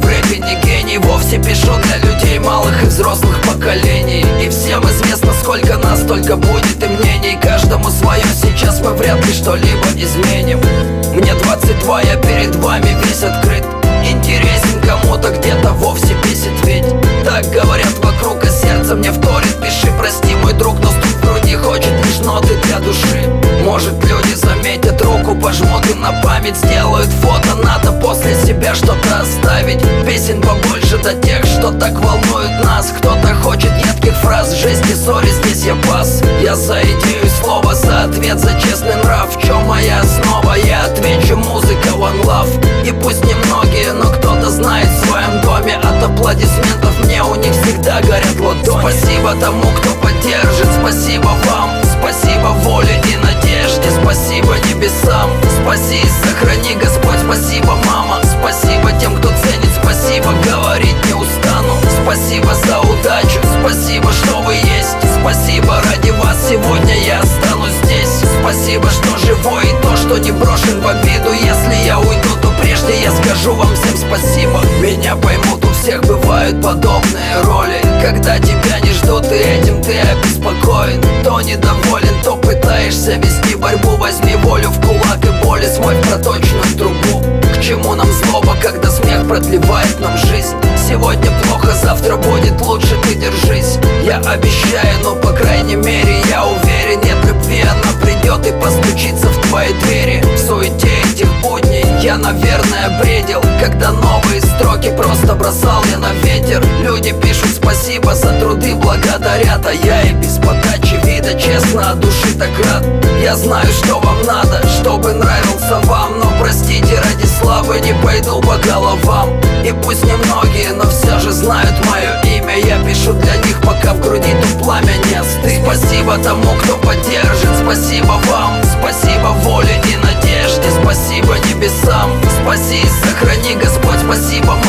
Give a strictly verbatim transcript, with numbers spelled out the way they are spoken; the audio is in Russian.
в рэпе не гений. Вовсе пишу для людей малых и взрослых поколений. И всем известно, сколько нас, столько будет и мнений. Каждому свое, сейчас мы вряд ли что-либо изменим. Мне двадцать два, я перед вами весь открыт. Интересен кому-то, где-то вовсе бесит. Ведь так говорят вокруг, а сердце мне вторит. Пиши, прости, мой друг, но стук в груди хочет лишь ноты для души. Может, люди заметят, руку пожмут и на память сделают фото. Надо после себя что-то оставить. Песен побольше до тех, что так волнуют нас. Кто-то хочет едких фраз, жесть и ссоры, здесь я пас. Я за идею слова, за ответ, за честный нрав. В чем моя основа? Я отвечу: музыка, one love. И пусть немногие, но кто-то знает в своем доме. От аплодисментов мне у них всегда горят ладони. Спасибо тому, кто поддержит, спасибо вам. Спасибо воле и надежде, спасибо небесам. Спаси и сохрани, Господь, спасибо, мама. Спасибо тем, кто ценит, спасибо, говорить не устану. Спасибо за удачу, спасибо, что вы есть. Спасибо, ради вас сегодня я останусь здесь. Спасибо, что живой, и то, что не брошен в обиду. Если я уйду, то прежде я скажу вам всем спасибо. Меня поймут, у всех бывают подобные роли, когда тебя не ждут, и этим ты обеспокоен. То недоволен, то пытаешься вести борьбу. Возьми волю в кулак и боли смой в проточную трубу. К чему нам злоба, когда смех продлевает нам жизнь? Сегодня плохо, завтра будет лучше, ты держись. Я обещаю, но по крайней мере я уверен. Нет любви, она придет и постучится в твои двери. В суете этих будней я, наверное, бредил, когда новые строки просто бросал я на ветер. Люди пишут спасибо за труды, благодарят, а я и без подачи вида честно от души так рад. Я знаю, что вам надо, чтобы нравился вам, но простите, ради славы не пойду по головам. И пусть немногие, но все же знают мое имя. Я пишу для них, пока в груди то пламя не остынет. Спасибо тому, кто поддержит, спасибо вам. Спасибо воле и надежде, спасибо небесам. Спаси и сохрани, Господь, спасибо,